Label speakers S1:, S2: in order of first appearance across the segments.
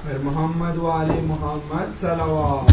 S1: محمد وعلی محمد صلوات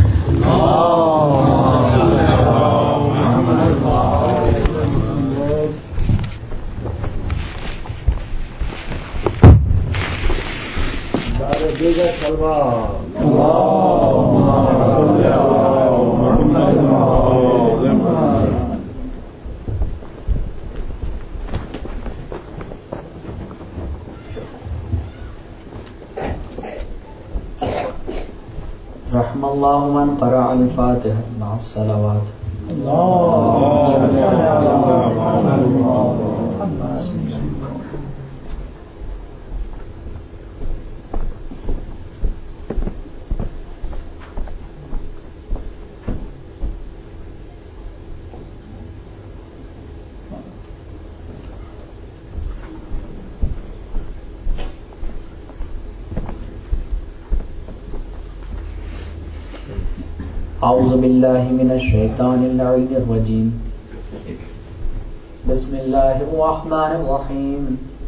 S2: رحم اللہ من قرأ الفاتحہ مع الصلوات. اعوذ باللہ من الشیطان اللعین الرجیم. بسم اللہ الرحمن الرحیم.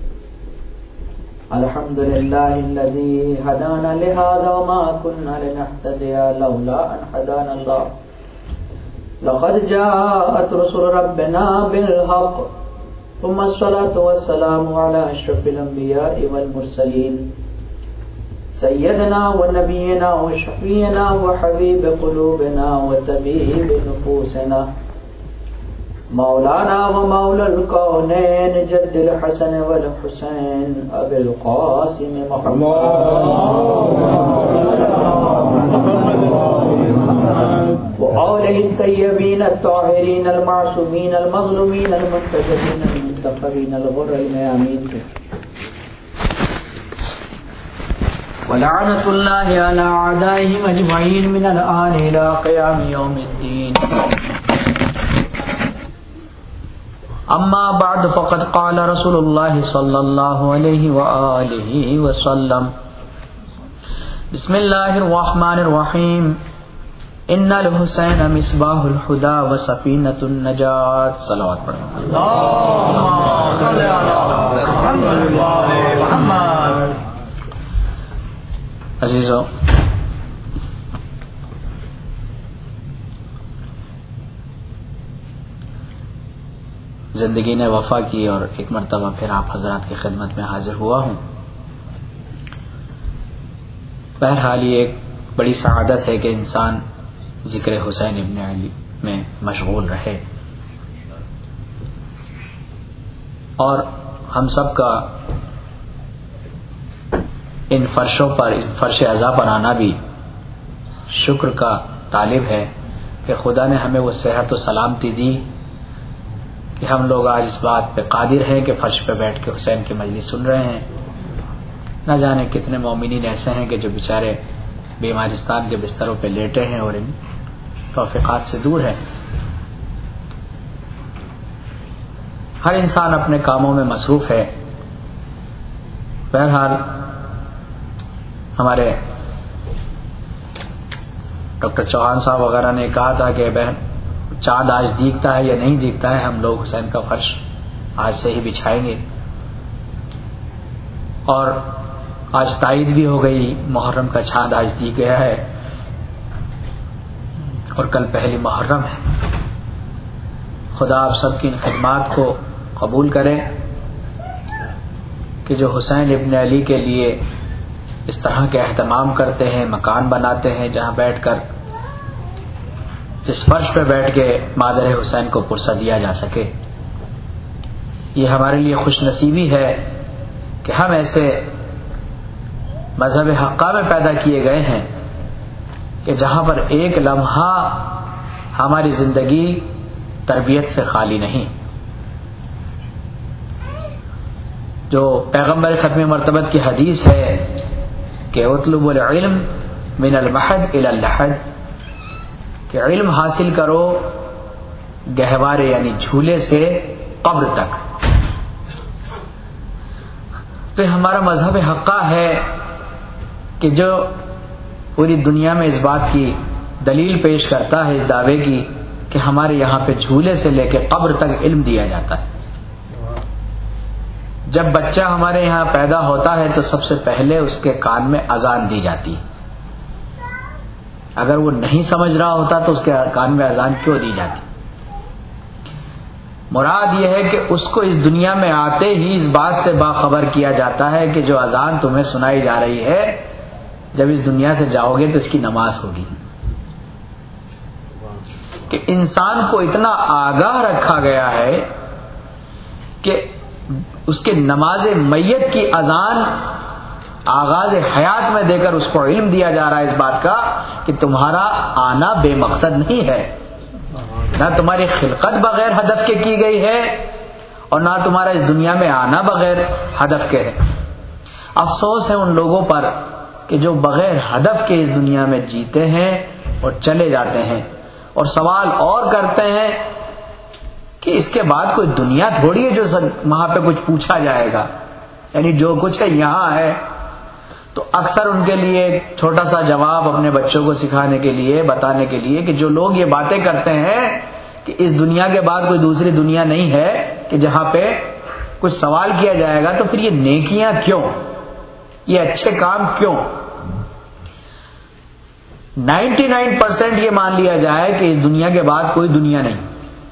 S2: الحمد للہ الذی ہدانا لہذا وما كنا لنہتدی لولا ان ہدانا اللہ. لقد جاءت رسل ربنا بالحق ثم الصلاة والسلام على اشرف الانبیاء والمرسلین سیدنا و نبینا و شفیعنا و حبیب قلوبنا و طبیب نفوسنا مولانا و مولا الکونین جد الحسن والحسین ابی القاسم محمد و آلہ الطیبین الطاہرین المعصومین المظلومین المنتجبین المنتخبین الغر المیامین ولعنت اللہ علی اعدائهم اجمعین من الآن الى قیام یوم الدین. اما بعد فقد قال رسول اللہ صلی اللہ علیہ وآلہ وسلم بسم اللہ الرحمن الرحیم. ان الحسین مصباح الہدی وسفینۃ النجات. صلوات پڑھیں. اللہم صل علی محمد. عزیزو، زندگی نے وفا کی اور ایک مرتبہ پھر آپ حضرات کی خدمت میں حاضر ہوا ہوں. بہرحال یہ ایک بڑی سعادت ہے کہ انسان ذکر حسین ابن علی میں مشغول رہے، اور ہم سب کا ان فرشوں پر، ان فرش عزا پر آنا بھی شکر کا طالب ہے کہ خدا نے ہمیں وہ صحت و سلامتی دی کہ ہم لوگ آج اس بات پہ قادر ہیں کہ فرش پہ بیٹھ کے حسین کی مجلس سن رہے ہیں. نہ جانے کتنے مومنین ایسے ہیں کہ جو بیچارے بیمارستان کے بستروں پہ لیٹے ہیں اور ان توفیقات سے دور ہیں. ہر انسان اپنے کاموں میں مصروف ہے. بہرحال ہمارے ڈاکٹر چوہان صاحب وغیرہ نے کہا تھا کہ بہن چاند آج دیکھتا ہے یا نہیں دیکھتا ہے، ہم لوگ حسین کا فرش آج سے ہی بچھائیں گے. اور آج تائید بھی ہو گئی، محرم کا چاند آج دی گیا ہے اور کل پہلی محرم ہے. خدا آپ سب کی ان خدمات کو قبول کرے کہ جو حسین ابن علی کے لیے اس طرح کے اہتمام کرتے ہیں، مکان بناتے ہیں جہاں بیٹھ کر اس فرش پہ بیٹھ کے مادر حسین کو پرسہ دیا جا سکے. یہ ہمارے لیے خوش نصیبی ہے کہ ہم ایسے مذہب حقہ میں پیدا کیے گئے ہیں کہ جہاں پر ایک لمحہ ہماری زندگی تربیت سے خالی نہیں. جو پیغمبر ختم مرتبت کی حدیث ہے کہ اطلب العلم من المحد الى اللحد، کہ علم حاصل کرو گہوارے یعنی جھولے سے قبر تک. تو ہمارا مذہب حقہ ہے کہ جو پوری دنیا میں اس بات کی دلیل پیش کرتا ہے اس دعوے کی کہ ہمارے یہاں پہ جھولے سے لے کے قبر تک علم دیا جاتا ہے. جب بچہ ہمارے یہاں پیدا ہوتا ہے تو سب سے پہلے اس کے کان میں اذان دی جاتی ہے. اگر وہ نہیں سمجھ رہا ہوتا تو اس کے کان میں اذان کیوں دی جاتی؟ مراد یہ ہے کہ اس کو اس دنیا میں آتے ہی اس بات سے باخبر کیا جاتا ہے کہ جو اذان تمہیں سنائی جا رہی ہے جب اس دنیا سے جاؤ گے تو اس کی نماز ہوگی. کہ انسان کو اتنا آگاہ رکھا گیا ہے کہ اس کے نماز میت کی اذان آغاز حیات میں دے کر اس کو علم دیا جا رہا ہے اس بات کا کہ تمہارا آنا بے مقصد نہیں ہے، نہ تمہاری خلقت بغیر ہدف کے کی گئی ہے اور نہ تمہارا اس دنیا میں آنا بغیر ہدف کے ہے. افسوس ہے ان لوگوں پر کہ جو بغیر ہدف کے اس دنیا میں جیتے ہیں اور چلے جاتے ہیں اور سوال اور کرتے ہیں کہ اس کے بعد کوئی دنیا تھوڑی ہے جو وہاں پہ کچھ پوچھا جائے گا، یعنی جو کچھ ہے یہاں ہے. تو اکثر ان کے لیے ایک چھوٹا سا جواب اپنے بچوں کو سکھانے کے لیے، بتانے کے لیے کہ جو لوگ یہ باتیں کرتے ہیں کہ اس دنیا کے بعد کوئی دوسری دنیا نہیں ہے کہ جہاں پہ کچھ سوال کیا جائے گا، تو پھر یہ نیکیاں کیوں، یہ اچھے کام کیوں؟ 99% یہ مان لیا جائے کہ اس دنیا کے بعد کوئی دنیا نہیں.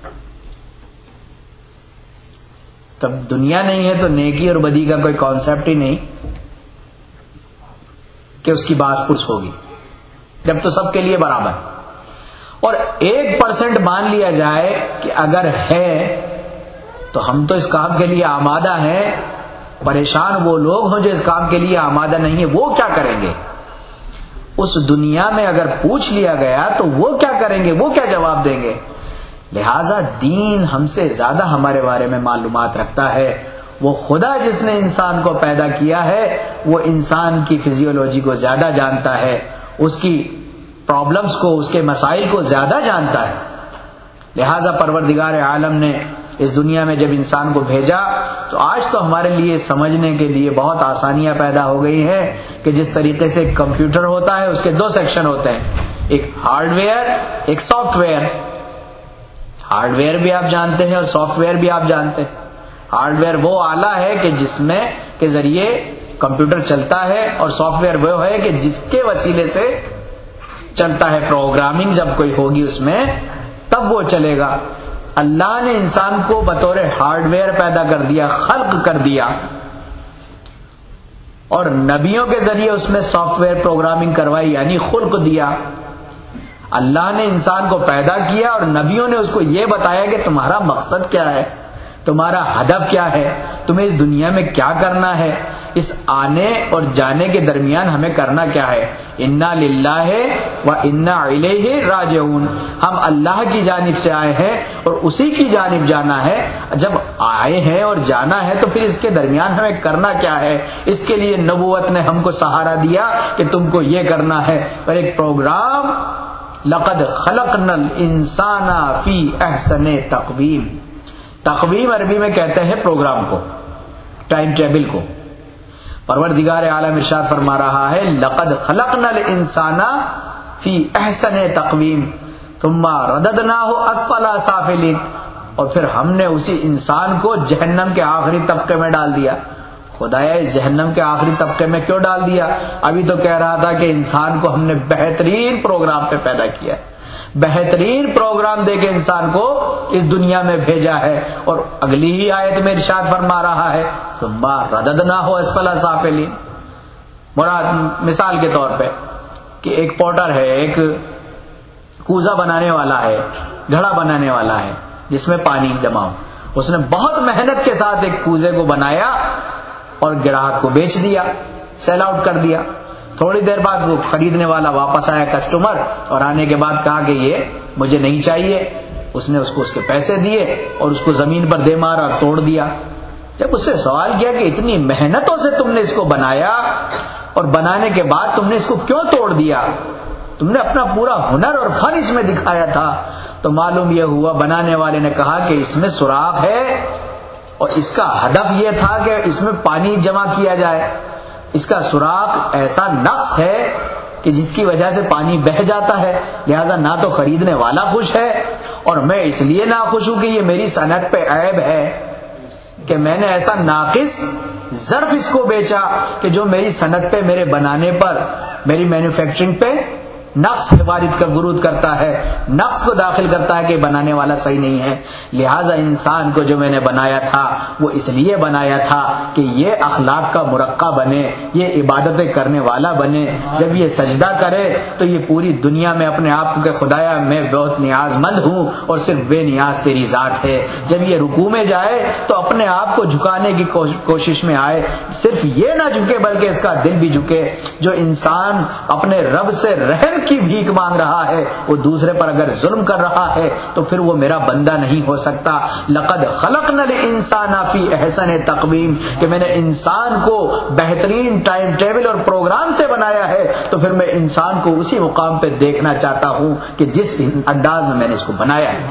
S2: تب دنیا نہیں ہے تو نیکی اور بدی کا کوئی کانسیپٹ ہی نہیں کہ اس کی باس پرس ہوگی، جب تو سب کے لیے برابر. اور 1% مان لیا جائے کہ اگر ہے تو ہم تو اس کام کے لیے آمادہ ہیں، پریشان وہ لوگ ہوں جو اس کام کے لیے آمادہ نہیں ہیں، وہ کیا کریں گے؟ اس دنیا میں اگر پوچھ لیا گیا تو وہ کیا کریں گے، وہ کیا جواب دیں گے؟ لہذا دین ہم سے زیادہ ہمارے بارے میں معلومات رکھتا ہے. وہ خدا جس نے انسان کو پیدا کیا ہے وہ انسان کی فزیولوجی کو زیادہ جانتا ہے، اس کی پرابلمز کو، اس کے مسائل کو زیادہ جانتا ہے. لہذا پروردگار عالم نے اس دنیا میں جب انسان کو بھیجا تو آج تو ہمارے لیے سمجھنے کے لیے بہت آسانیاں پیدا ہو گئی ہیں کہ جس طریقے سے کمپیوٹر ہوتا ہے اس کے 2 سیکشن ہوتے ہیں، ایک ہارڈ ویئر، ایک سافٹ ویئر. ہارڈ ویئر بھی آپ جانتے ہیں اور سافٹ ویئر بھی آپ جانتے ہیں. ہارڈ ویئر وہ آلہ ہے کہ جس میں کے ذریعے کمپیوٹر چلتا ہے، اور سافٹ ویئر وہ ہے کہ جس کے وسیلے سے چلتا ہے. پروگرامنگ جب کوئی ہوگی اس میں تب وہ چلے گا. اللہ نے انسان کو بطور ہارڈ ویئر پیدا کر دیا، خلق کر دیا، اور نبیوں کے ذریعے اس میں سافٹ ویئر پروگرامنگ کروائی، یعنی خلق دیا. اللہ نے انسان کو پیدا کیا اور نبیوں نے اس کو یہ بتایا کہ تمہارا مقصد کیا ہے، تمہارا ہدف کیا ہے، تمہیں اس دنیا میں کیا کرنا ہے، اس آنے اور جانے کے درمیان ہمیں کرنا کیا ہے. انا للہ و انا الیہ راجعون، ہم اللہ کی جانب سے آئے ہیں اور اسی کی جانب جانا ہے. جب آئے ہیں اور جانا ہے تو پھر اس کے درمیان ہمیں کرنا کیا ہے. اس کے لیے نبوت نے ہم کو سہارا دیا کہ تم کو یہ کرنا ہے. اور ایک پروگرام، لقد خلقنا الانسان فی احسن تقویم. تقویم عربی میں کہتے ہیں پروگرام کو، ٹائم ٹیبل کو. پروردگار عالم ارشاد فرما رہا ہے لقد خلقنا الانسان فی احسن تقویم ثم رددناہ اسفل سافلین، اور پھر ہم نے اسی انسان کو جہنم کے آخری طبقے میں ڈال دیا. خدایا اس جہنم کے آخری طبقے میں کیوں ڈال دیا؟ ابھی تو کہہ رہا تھا کہ انسان کو ہم نے بہترین پروگرام پہ پیدا کیا، بہترین پروگرام دے کے انسان کو اس دنیا میں بھیجا ہے. اور اگلی ہی آیت میں ارشاد فرما رہا ہے ثم رددناہ اسفل سافلین. مراد مثال کے طور پہ کہ ایک پوٹر ہے، ایک کوزہ بنانے والا ہے، گھڑا بنانے والا ہے جس میں پانی جمع ہو. اس نے بہت محنت کے ساتھ ایک کوزے کو بنایا اور گراہک کو بیچ دیا، سیل آؤٹ کر دیا. تھوڑی دیر بعد وہ خریدنے والا واپس آیا کسٹمر، اور آنے کے بعد کہا کہ یہ مجھے نہیں چاہیے. اس نے اس کو اس کے پیسے دیے اور اس کو زمین پر دے مارا اور توڑ دیا. جب اس سے سوال کیا کہ اتنی محنتوں سے تم نے اس کو بنایا اور بنانے کے بعد تم نے اس کو کیوں توڑ دیا، تم نے اپنا پورا ہنر اور فن اس میں دکھایا تھا، تو معلوم یہ ہوا بنانے والے نے کہا کہ اس میں سوراخ ہے اور اس کا ہدف یہ تھا کہ اس میں پانی جمع کیا جائے. اس کا سوراخ ایسا نقص ہے کہ جس کی وجہ سے پانی بہہ جاتا ہے. لہذا نہ تو خریدنے والا خوش ہے اور میں اس لیے ناخوش ہوں کہ یہ میری صنعت پہ عیب ہے. کہ میں نے ایسا ناقص ظرف اس کو بیچا کہ جو میری صنعت پہ، میرے بنانے پر، میری مینوفیکچرنگ پہ نقص وارد کر ورود کرتا ہے، نقص کو داخل کرتا ہے کہ بنانے والا صحیح نہیں ہے. لہذا انسان کو جو میں نے بنایا تھا وہ اس لیے بنایا تھا کہ یہ اخلاق کا مرقع بنے، یہ عبادتیں کرنے والا بنے. جب یہ سجدہ کرے تو یہ پوری دنیا میں اپنے آپ کو کہ خدایا میں بہت نیاز مند ہوں اور صرف بے نیاز تیری ذات ہے. جب یہ رکوع میں جائے تو اپنے آپ کو جھکانے کی کوشش میں آئے، صرف یہ نہ جھکے بلکہ اس کا دل بھی جھکے. جو انسان اپنے رب سے رحم کی بھیک مانگ رہا ہے، وہ دوسرے پر اگر ظلم کر رہا ہے تو پھر وہ میرا بندہ نہیں ہو سکتا. لقد خلقنا الانسان فی احسن تقویم، کہ میں نے انسان کو بہترین ٹائم ٹیبل اور پروگرام سے بنایا ہے، تو پھر میں انسان کو اسی مقام پہ دیکھنا چاہتا ہوں کہ جس انداز میں میں نے اس کو بنایا ہے.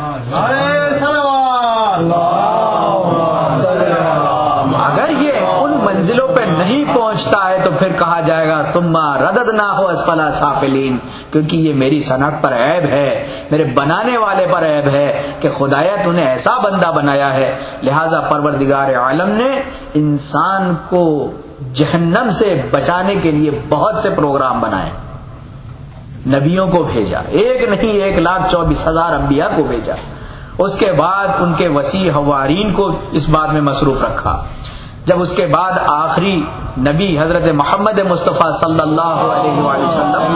S2: اگر یہ ان منزلوں پہ نہیں پہنچتا ہے تو پھر کہا جائے گا ثم رددناہ اسفل سافلین، کیونکہ یہ میری صنعت پر عیب ہے، میرے بنانے والے پر عیب ہے کہ خدایا تو نے ایسا بندہ بنایا ہے. لہذا پروردگار عالم نے انسان کو جہنم سے بچانے کے لیے بہت سے پروگرام بنائے، نبیوں کو بھیجا، ایک نہیں 1,24,000 انبیاء کو بھیجا. اس کے بعد ان کے وسیع حوارین کو اس بات میں مصروف رکھا. جب اس کے بعد آخری نبی حضرت محمد مصطفیٰ صلی اللہ علیہ وآلہ وسلم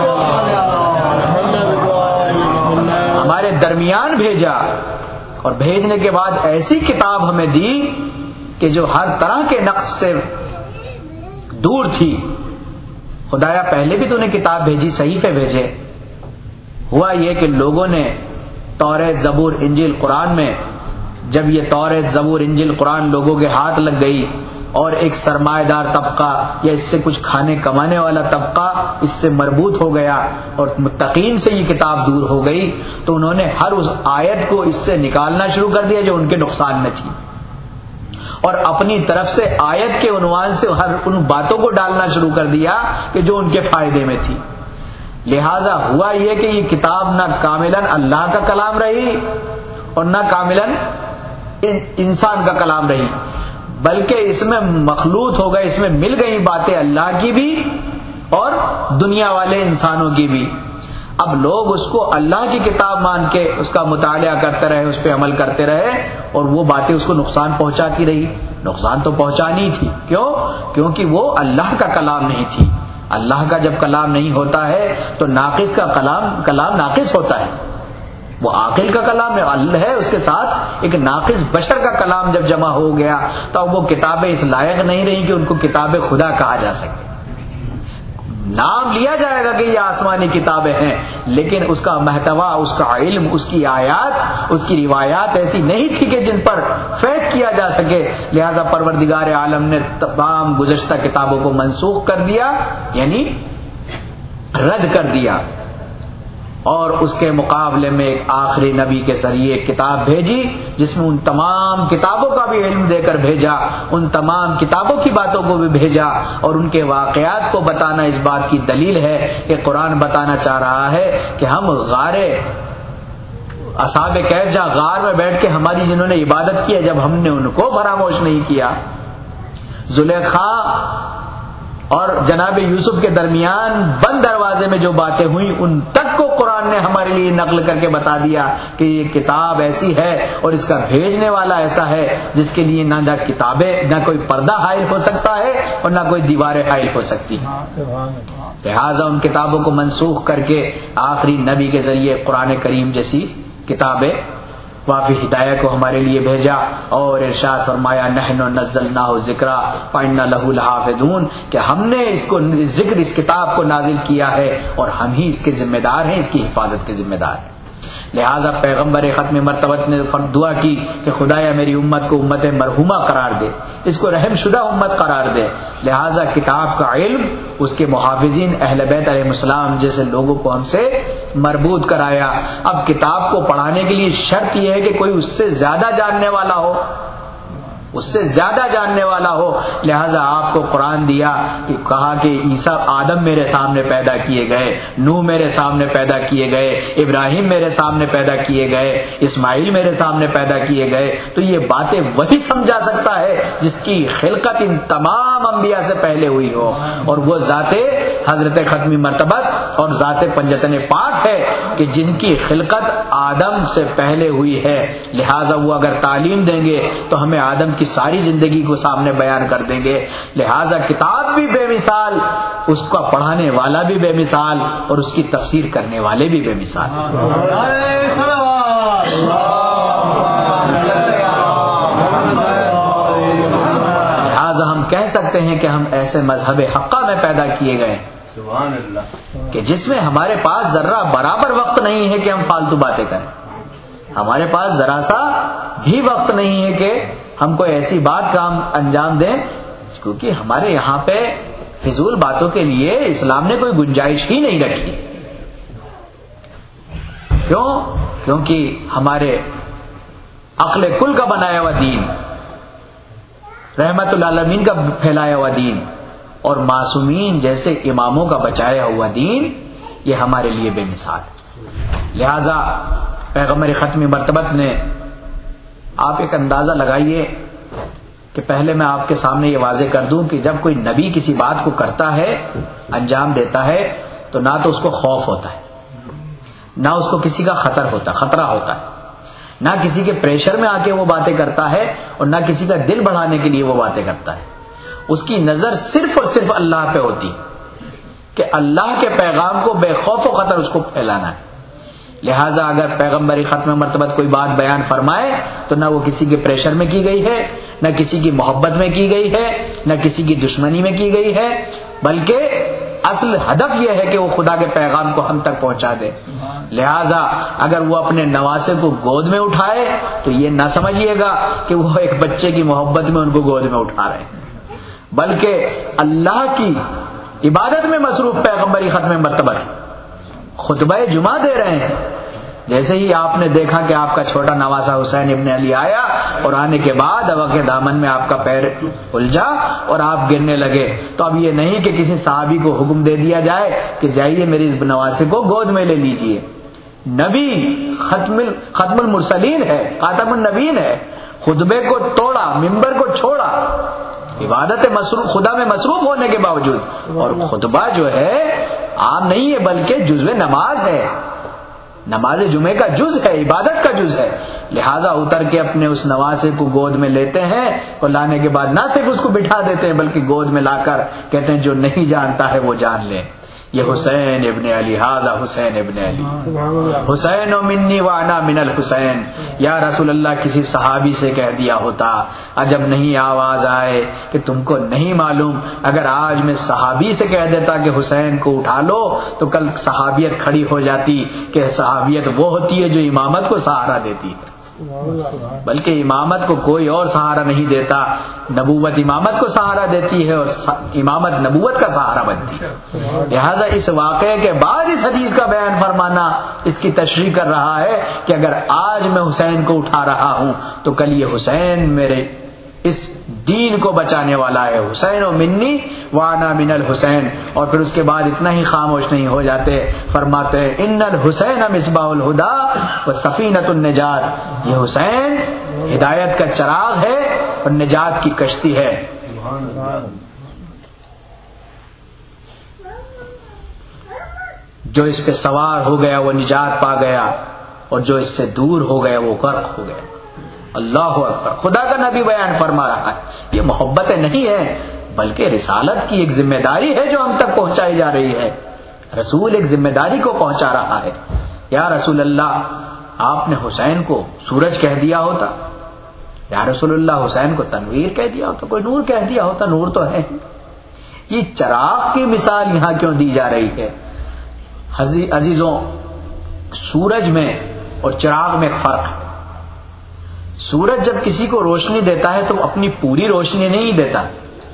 S2: ہمارے درمیان بھیجا، اور بھیجنے کے بعد ایسی کتاب ہمیں دی کہ جو ہر طرح کے نقص سے دور تھی. خدایا پہلے بھی تو نے کتاب بھیجی، صحیفے بھیجے. ہوا یہ کہ لوگوں نے توریت، زبور، انجیل، قرآن میں جب یہ توریت، زبور، انجیل، قرآن لوگوں کے ہاتھ لگ گئی اور ایک سرمایہ دار طبقہ یا اس سے کچھ کھانے کمانے والا طبقہ اس سے مربوط ہو گیا اور متقین سے یہ کتاب دور ہو گئی، تو انہوں نے ہر اس آیت کو اس سے نکالنا شروع کر دیا جو ان کے نقصان میں تھی، اور اپنی طرف سے آیت کے عنوان سے ہر ان باتوں کو ڈالنا شروع کر دیا کہ جو ان کے فائدے میں تھی. لہذا ہوا یہ کہ یہ کتاب نہ کاملاً اللہ کا کلام رہی اور نہ کاملاً انسان کا کلام رہی، بلکہ اس میں مخلوط ہو گئے، اس میں مل گئی باتیں اللہ کی بھی اور دنیا والے انسانوں کی بھی. اب لوگ اس کو اللہ کی کتاب مان کے اس کا مطالعہ کرتے رہے، اس پہ عمل کرتے رہے، اور وہ باتیں اس کو نقصان پہنچاتی رہی. نقصان تو پہنچانی تھی، کیوں؟ کیونکہ وہ اللہ کا کلام نہیں تھی. اللہ کا جب کلام نہیں ہوتا ہے تو ناقص کا کلام ناقص ہوتا ہے. وہ عاقل کا کلام ہے، اس کے ساتھ ایک ناقص بشر کا کلام جب جمع ہو گیا تو وہ کتابیں اس لائق نہیں رہی کہ ان کو کتاب خدا کہا جا سکے. نام لیا جائے گا کہ یہ آسمانی کتابیں ہیں، لیکن اس کا محتوا، اس کا علم، اس کی آیات، اس کی روایات ایسی نہیں تھی کہ جن پر فیض کیا جا سکے. لہذا پروردگار عالم نے تمام گزشتہ کتابوں کو منسوخ کر دیا، یعنی رد کر دیا، اور اس کے مقابلے میں ایک آخری نبی کے ذریعے کتاب بھیجی جس میں ان تمام کتابوں کا بھی علم دے کر بھیجا، ان تمام کتابوں کی باتوں کو بھی بھیجا، اور ان کے واقعات کو بتانا اس بات کی دلیل ہے کہ قرآن بتانا چاہ رہا ہے کہ ہم اصحاب کہف جہاں غار میں بیٹھ کے ہماری جنہوں نے عبادت کی ہے، جب ہم نے ان کو فراموش نہیں کیا. زلیخا اور جناب یوسف کے درمیان بند دروازے میں جو باتیں ہوئیں ان تک کو قرآن نے ہمارے لیے نقل کر کے بتا دیا کہ یہ کتاب ایسی ہے اور اس کا بھیجنے والا ایسا ہے جس کے لیے نہ کتابیں، نہ کوئی پردہ حائل ہو سکتا ہے اور نہ کوئی دیواریں حائل ہو سکتی ہیں. لہٰذا ان کتابوں کو منسوخ کر کے آخری نبی کے ذریعے قرآن کریم جیسی کتابیں وافی ہدایت کو ہمارے لیے بھیجا، اور ارشاد فرمایا نحن نزلناہ ذکرا وإنا لہ لحافظون، کہ ہم نے اس کو ذکر، اس کتاب کو نازل کیا ہے اور ہم ہی اس کے ذمہ دار ہیں، اس کی حفاظت کے ذمہ دار ہیں. لہذا پیغمبر ختم مرتبت نے دعا کی کہ خدایا میری امت کو امت مرحومہ قرار دے، اس کو رحم شدہ امت قرار دے. لہذا کتاب کا علم اس کے محافظین اہل بیت علیہ السلام جیسے لوگوں کو ہم سے مربوط کرایا. اب کتاب کو پڑھانے کے لیے شرط یہ ہے کہ کوئی اس سے زیادہ جاننے والا ہو. اس سے زیادہ جاننے والا ہو. لہذا آپ کو قرآن دیا کہ کہا کہ عیسیٰ آدم میرے سامنے پیدا کیے گئے، نوح میرے سامنے پیدا کیے گئے، ابراہیم میرے سامنے پیدا کیے گئے، اسماعیل میرے سامنے پیدا کیے گئے. تو یہ باتیں وہی سمجھا سکتا ہے جس کی خلقت ان تمام انبیاء سے پہلے ہوئی ہو، اور وہ ذات حضرت ختمی مرتبت اور ذات پنجتن پاک ہے کہ جن کی خلقت آدم سے پہلے ہوئی ہے. لہذا وہ اگر تعلیم دیں گے تو ہمیں آدم کی ساری زندگی کو سامنے بیان کر دیں گے. لہذا کتاب بھی بے مثال، اس کا پڑھانے والا بھی بے مثال، اور اس کی تفسیر کرنے والے بھی بے مثال. لہذا ہم کہہ سکتے ہیں کہ ہم ایسے مذہب حقہ میں پیدا کیے گئے کہ جس میں ہمارے پاس ذرہ برابر وقت نہیں ہے کہ ہم فالتو باتیں کریں. ہمارے پاس ذرا سا بھی وقت نہیں ہے کہ ہم کوئی ایسی بات کا ہم انجام دیں، کیونکہ ہمارے یہاں پہ فضول باتوں کے لیے اسلام نے کوئی گنجائش ہی نہیں رکھی. کیوں؟ کیونکہ ہمارے عقل کل کا بنایا ہوا دین، رحمت العالمین کا پھیلایا ہوا دین، اور معصومین جیسے اماموں کا بچایا ہوا دین، یہ ہمارے لیے بے مثال. لہذا پیغمبر ختمی مرتبت نے، آپ ایک اندازہ لگائیے کہ پہلے میں آپ کے سامنے یہ واضح کر دوں کہ جب کوئی نبی کسی بات کو کرتا ہے، انجام دیتا ہے، تو نہ تو اس کو خوف ہوتا ہے، نہ اس کو کسی کا خطرہ ہوتا ہے، نہ کسی کے پریشر میں آ کے وہ باتیں کرتا ہے، اور نہ کسی کا دل بڑھانے کے لیے وہ باتیں کرتا ہے. اس کی نظر صرف اور صرف اللہ پہ ہوتی کہ اللہ کے پیغام کو بے خوف و خطر اس کو پھیلانا ہے. لہٰذا اگر پیغمبر ختم مرتبت کوئی بات بیان فرمائے تو نہ وہ کسی کے پریشر میں کی گئی ہے، نہ کسی کی محبت میں کی گئی ہے، نہ کسی کی دشمنی میں کی گئی ہے، بلکہ اصل ہدف یہ ہے کہ وہ خدا کے پیغام کو ہم تک پہنچا دے. لہذا اگر وہ اپنے نواسے کو گود میں اٹھائے تو یہ نہ سمجھیے گا کہ وہ ایک بچے کی محبت میں ان کو گود میں اٹھا رہے ہیں، بلکہ اللہ کی عبادت میں مصروف پیغمبر ختم مرتبت خطبہ جمعہ دے رہے ہیں. جیسے ہی آپ نے دیکھا کہ آپ کا چھوٹا نواسا حسین ابن علی آیا، اور آنے کے بعد ہوا کے دامن میں آپ کا پیر الجھا اور آپ گرنے لگے، تو اب یہ نہیں کہ کسی صحابی کو حکم دے دیا جائے کہ جائیے میرے اس نواسے کو گود میں لے لیجئے. نبی ختم المرسلین ہے، خاتم النبیین ہے، خطبے کو توڑا، منبر کو چھوڑا، عبادت خدا میں مصروف ہونے کے باوجود. اور خطبہ جو ہے عام نہیں ہے بلکہ جزو نماز ہے، نماز جمعے کا جز ہے، عبادت کا جز ہے. لہذا اتر کے اپنے اس نواسے کو گود میں لیتے ہیں، اور لانے کے بعد نہ صرف اس کو بٹھا دیتے ہیں بلکہ گود میں لا کر کہتے ہیں جو نہیں جانتا ہے وہ جان لے. یہ حسین ابن علی، ھذا حسین ابن علی، حسین منی وانا من الحسین. یا رسول اللہ کسی صحابی سے کہہ دیا ہوتا، عجب نہیں آواز آئے کہ تم کو نہیں معلوم. اگر آج میں صحابی سے کہہ دیتا کہ حسین کو اٹھا لو تو کل صحابیت کھڑی ہو جاتی کہ صحابیت وہ ہوتی ہے جو امامت کو سہارا دیتی ہے، بلکہ امامت کو کوئی اور سہارا نہیں دیتا. نبوت امامت کو سہارا دیتی ہے اور امامت نبوت کا سہارا بنتی ہے. لہذا اس واقعے کے بعد اس حدیث کا بیان فرمانا اس کی تشریح کر رہا ہے کہ اگر آج میں حسین کو اٹھا رہا ہوں تو کل یہ حسین میرے اس دین کو بچانے والا ہے. حسین و منی وانا من الحسین. اور پھر اس کے بعد اتنا ہی خاموش نہیں ہو جاتے، فرماتے ہیں ان الحسین مصباح الہدی و سفینۃ النجات. یہ حسین ہدایت کا چراغ ہے اور نجات کی کشتی ہے. جو اس پہ سوار ہو گیا وہ نجات پا گیا، اور جو اس سے دور ہو گیا وہ غرق ہو گیا. اللہ اکبر. خدا کا نبی بیان فرما رہا ہے. یہ محبتیں نہیں ہیں بلکہ رسالت کی ایک ذمہ داری ہے جو ہم تک پہنچائی جا رہی ہے. رسول ایک ذمہ داری کو پہنچا رہا ہے. یا رسول اللہ آپ نے حسین کو سورج کہہ دیا ہوتا، یا رسول اللہ حسین کو تنویر کہہ دیا ہوتا، کوئی نور کہہ دیا ہوتا، نور تو ہے. یہ چراغ کی مثال یہاں کیوں دی جا رہی ہے؟ عزیزوں، سورج میں اور چراغ میں فرق ہے. سورج جب کسی کو روشنی دیتا ہے تو اپنی پوری روشنی نہیں دیتا.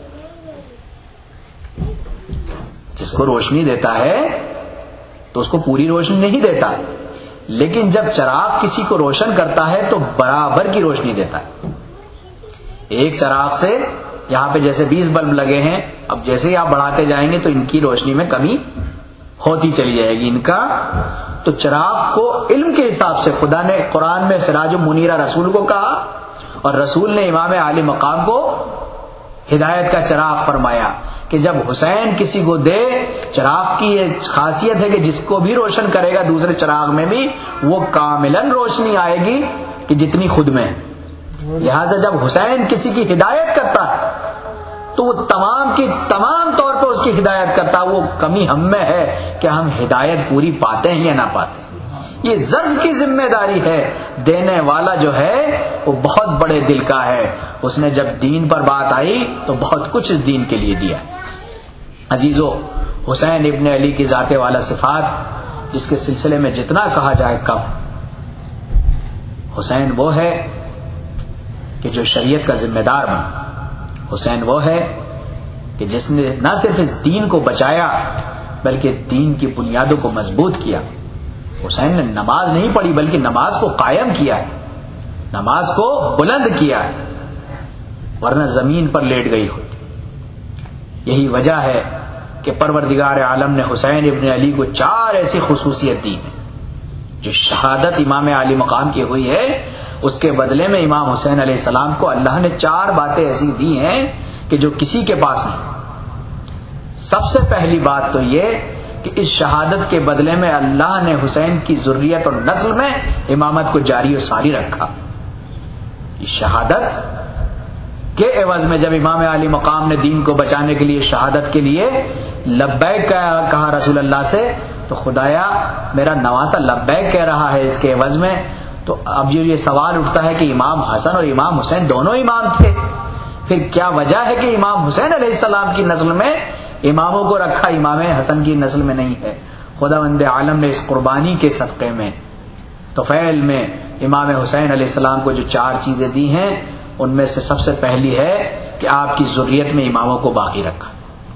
S2: جس کو روشنی دیتا ہے تو اس کو پوری روشنی نہیں دیتا، لیکن جب چراغ کسی کو روشن کرتا ہے تو برابر کی روشنی دیتا ہے. ایک چراغ سے یہاں پہ جیسے 20 بلب لگے ہیں، اب جیسے ہی آپ بڑھاتے جائیں گے تو ان کی روشنی میں کمی ہوتی چلی جائے گی ان کا. تو چراغ کو علم کے حساب سے خدا نے قرآن میں سراج منیرہ رسول کو کہا، اور رسول نے امام عالی مقام کو ہدایت کا چراغ فرمایا کہ جب حسین کسی کو دے، چراغ کی یہ خاصیت ہے کہ جس کو بھی روشن کرے گا دوسرے چراغ میں بھی وہ کاملاً روشنی آئے گی کہ جتنی خود میں. لہذا جب حسین کسی کی ہدایت کرتا ہے تو وہ تمام کی تمام طور پہ اس کی ہدایت کرتا ہے. وہ کمی ہم میں ہے کہ ہم ہدایت پوری پاتے ہیں یا نہ پاتے ہیں. یہ ضرب کی ذمہ داری ہے. دینے والا جو ہے وہ بہت بڑے دل کا ہے. اس نے جب دین پر بات آئی تو بہت کچھ اس دین کے لیے دیا. عزیزو، حسین ابن علی کی ذات والا صفات جس کے سلسلے میں جتنا کہا جائے کم. حسین وہ ہے کہ جو شریعت کا ذمہ دار بنا. حسین وہ ہے کہ جس نے نہ صرف اس دین کو بچایا بلکہ دین کی بنیادوں کو مضبوط کیا. حسین نے نماز نہیں پڑھی بلکہ نماز کو قائم کیا ہے، نماز کو بلند کیا ہے، ورنہ زمین پر لیٹ گئی ہوتی. یہی وجہ ہے کہ پروردگار عالم نے حسین ابن علی کو 4 ایسی خصوصیت دی ہیں. جو شہادت امام عالی مقام کی ہوئی ہے اس کے بدلے میں امام حسین علیہ السلام کو اللہ نے 4 باتیں ایسی دی ہیں کہ جو کسی کے پاس نہیں. سب سے پہلی بات تو یہ کہ اس شہادت کے بدلے میں اللہ نے حسین کی ذریت اور نسل میں امامت کو جاری و ساری رکھا. اس شہادت کے عوض میں جب امام عالی مقام نے دین کو بچانے کے لیے شہادت کے لیے لبیک کہا رسول اللہ سے، تو خدایا میرا نواسا لبیک کہہ رہا ہے اس کے عوض میں. تو اب یہ سوال اٹھتا ہے کہ امام حسن اور امام حسین دونوں امام تھے، پھر کیا وجہ ہے کہ امام حسین علیہ السلام کی نسل میں اماموں کو رکھا، امام حسن کی نسل میں نہیں ہے؟ خداوند عالم نے اس قربانی کے صدقے میں طفیل میں امام حسین علیہ السلام کو جو 4 چیزیں دی ہیں ان میں سے سب سے پہلی ہے کہ آپ کی ذریت میں اماموں کو باقی رکھا.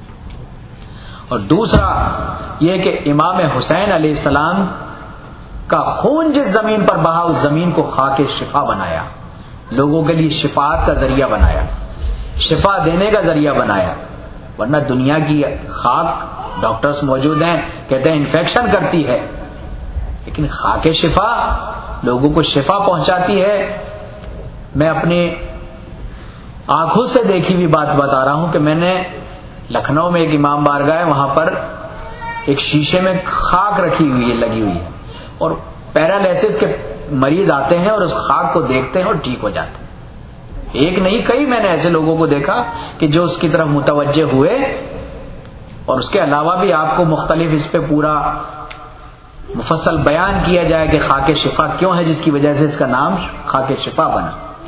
S2: اور دوسرا یہ کہ امام حسین علیہ السلام کا خون جس زمین پر بہا اس زمین کو خاک شفا بنایا، لوگوں کے لیے شفاعت کا ذریعہ بنایا، شفا دینے کا ذریعہ بنایا. ورنہ دنیا کی خاک ڈاکٹرز موجود ہیں کہتے ہیں انفیکشن کرتی ہے، لیکن خاک شفا لوگوں کو شفا پہنچاتی ہے. میں اپنی آنکھوں سے دیکھی ہوئی بات بتا رہا ہوں کہ میں نے لکھنؤ میں ایک امام بارگاہ ہے، وہاں پر ایک شیشے میں خاک رکھی ہوئی ہے، لگی ہوئی ہے، اور پیرالیسس کے مریض آتے ہیں اور اس خاک کو دیکھتے ہیں اور ٹھیک ہو جاتے ہیں. ایک نہیں کئی میں نے ایسے لوگوں کو دیکھا کہ جو اس کی طرف متوجہ ہوئے. اور اس کے علاوہ بھی آپ کو مختلف اس پہ پورا مفصل بیان کیا جائے کہ خاک شفا کیوں ہے، جس کی وجہ سے اس کا نام خاک شفا بنا.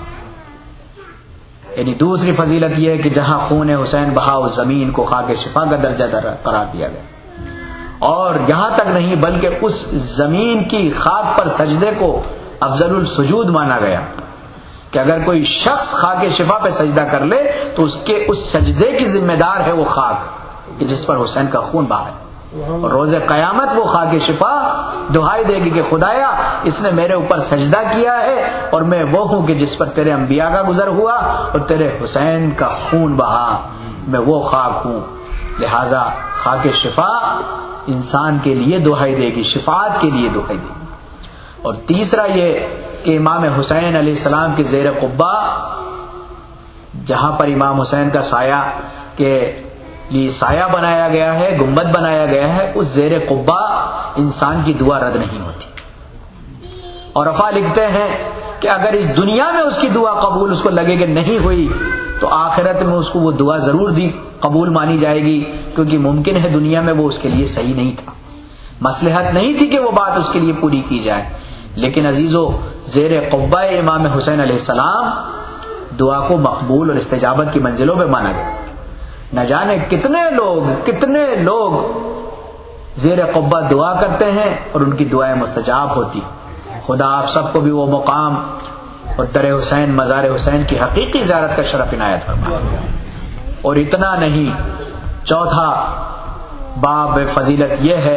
S2: یعنی دوسری فضیلت یہ ہے کہ جہاں خون حسین بہا اس زمین کو خاک شفا کا درجہ قرار دیا گیا. اور یہاں تک نہیں بلکہ اس زمین کی خاک پر سجدے کو افضل السجود مانا گیا کہ اگر کوئی شخص خاک شفا پہ سجدہ کر لے تو اس کے اس سجدے کی ذمہ دار ہے وہ خاک کہ جس پر حسین کا خون بہا ہے. اور روز قیامت وہ خاک شفا دعائی دے گی کہ خدایا اس نے میرے اوپر سجدہ کیا ہے اور میں وہ ہوں کہ جس پر تیرے انبیاء کا گزر ہوا اور تیرے حسین کا خون بہا، میں وہ خاک ہوں. لہذا خاک شفا انسان کے لیے دعائی دے گی، شفاعت کے لیے دعائی دے گی. اور تیسرا یہ کہ امام حسین علیہ السلام کے زیر قبہ جہاں پر امام حسین کا سایہ کے لیے سایہ بنایا گیا ہے، گنبد بنایا گیا ہے، اس زیر قبہ انسان کی دعا رد نہیں ہوتی. اور رفع لکھتے ہیں کہ اگر اس دنیا میں اس کی دعا قبول اس کو لگے کہ نہیں ہوئی تو آخرت میں اس کو وہ دعا ضرور دی قبول مانی جائے گی، کیونکہ ممکن ہے دنیا میں وہ اس کے لیے صحیح نہیں تھا، مصلحت نہیں تھی کہ وہ بات اس کے لیے پوری کی جائے. لیکن عزیزو زیر قبہ امام حسین علیہ السلام دعا کو مقبول اور استجابت کی منزلوں پہ مانا گیا. نہ جانے کتنے لوگ زیر قبہ دعا کرتے ہیں اور ان کی دعائیں مستجاب ہوتی. خدا آپ سب کو بھی وہ مقام اور در حسین مزار حسین کی حقیقی زیارت کا شرف عنایت فرمائے. اور اتنا نہیں، چوتھا باب فضیلت یہ ہے